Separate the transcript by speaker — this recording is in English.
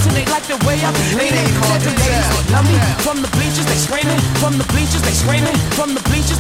Speaker 1: dance and they like the way I be leaning. Said the ladies love me. From the bleachers they screaming. From the bleachers they screaming. From the bleachers